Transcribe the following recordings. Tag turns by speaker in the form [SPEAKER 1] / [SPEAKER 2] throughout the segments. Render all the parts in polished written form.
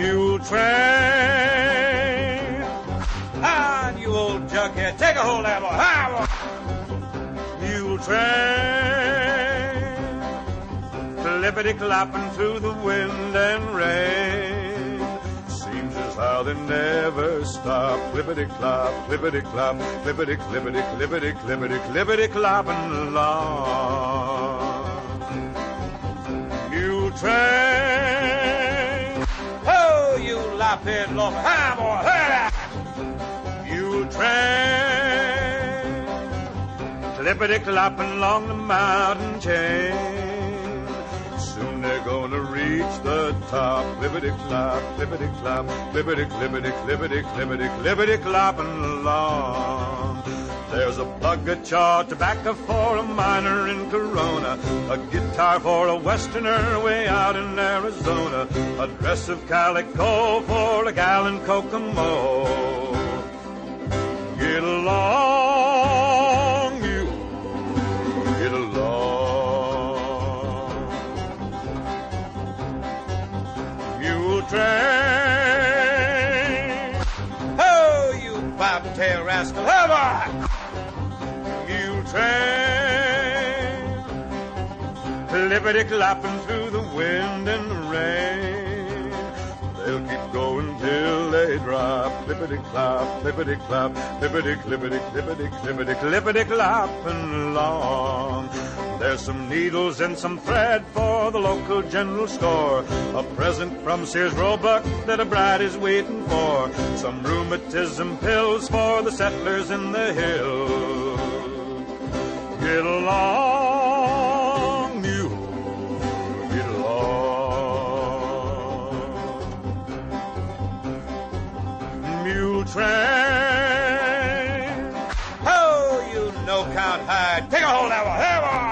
[SPEAKER 1] mule train. On, you old jughead, take a hold of that boy. Mule train, clippity-clopping through the wind and rain. Seems as how they never stop. Clippity-clop, clippity-clop, clippity-clippity, clippity-clippity, clippity-clopping along. Mule train, oh, you lop-head loafer, hi, boy, hi. Mule train, clippity-clopping along the mountain chain. Soon they're gonna reach the top. Clippity-clop, clippity-clop, clippity-clippity, clippity-clippity, clippity-clopping along. There's a plug of chaw tobacco for a miner in Corona, a guitar for a westerner way out in Arizona, a dress of calico for a gal in Kokomo. Get along, you, get along. Mule train, oh, you bobtail rascal, have I? Mule train, clippity-clopping through the wind and the rain. They'll keep going till they drop. Clippity-clop, clippity-clop, clippity-clippity, clippity-clippity, clippity-clopping along. There's some needles and some thread for the local general store, a present from Sears Roebuck that a bride is waiting for, some rheumatism pills for the settlers in the hills. Get along, mule, get along. Mule train, oh, you no-count hide, take a hold of that one, have one.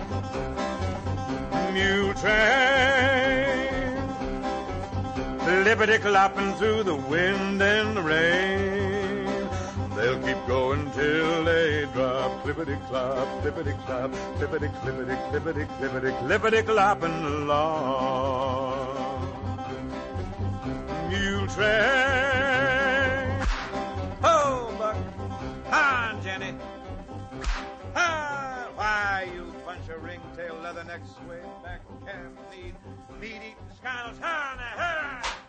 [SPEAKER 1] Mule train, lippity-clopping through the wind and the rain. They'll keep going till they drop. Clippity-clop, clippity-clop, clippity-clippity, clippity-clippity, clippity-clopping along. Mule train, oh, Buck, on, Jenny. Ah, why, you bunch of ringtail leathernecks, sway back, calf, meat-eating scoundrels, on,